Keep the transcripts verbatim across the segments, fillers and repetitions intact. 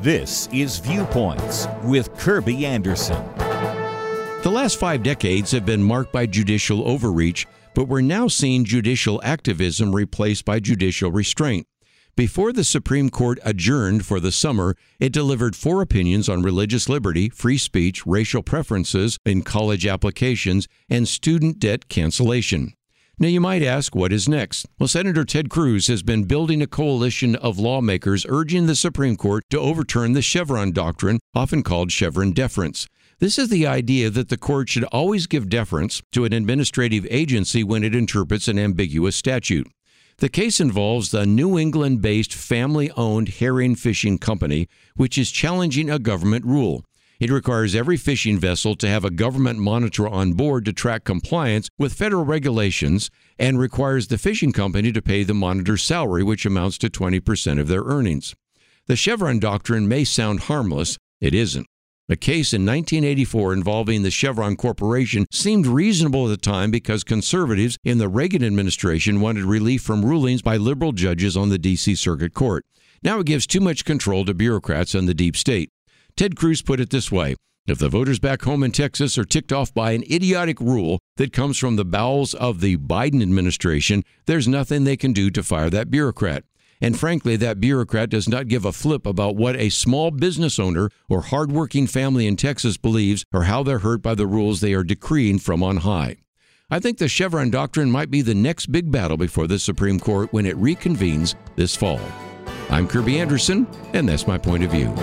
This is Viewpoints with Kirby Anderson. The last five decades have been marked by judicial overreach, but we're now seeing judicial activism replaced by judicial restraint. Before the Supreme Court adjourned for the summer, it delivered four opinions on religious liberty, free speech, racial preferences in college applications, and student debt cancellation. Now, you might ask, what is next? Well, Senator Ted Cruz has been building a coalition of lawmakers urging the Supreme Court to overturn the Chevron doctrine, often called Chevron deference. This is the idea that the court should always give deference to an administrative agency when it interprets an ambiguous statute. The case involves the New England-based family-owned herring fishing company, which is challenging a government rule. It requires every fishing vessel to have a government monitor on board to track compliance with federal regulations and requires the fishing company to pay the monitor's salary, which amounts to twenty percent of their earnings. The Chevron doctrine may sound harmless. It isn't. A case in nineteen eighty-four involving the Chevron Corporation seemed reasonable at the time because conservatives in the Reagan administration wanted relief from rulings by liberal judges on the D C Circuit Court. Now it gives too much control to bureaucrats and the deep state. Ted Cruz put it this way: if the voters back home in Texas are ticked off by an idiotic rule that comes from the bowels of the Biden administration, there's nothing they can do to fire that bureaucrat. And frankly, that bureaucrat does not give a flip about what a small business owner or hardworking family in Texas believes or how they're hurt by the rules they are decreeing from on high. I think the Chevron doctrine might be the next big battle before the Supreme Court when it reconvenes this fall. I'm Kirby Anderson, and that's my point of view.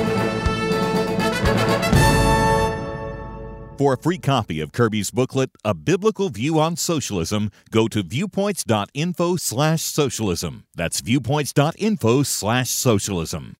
For a free copy of Kirby's booklet, A Biblical View on Socialism, go to viewpoints.info slash socialism. That's viewpoints.info slash socialism.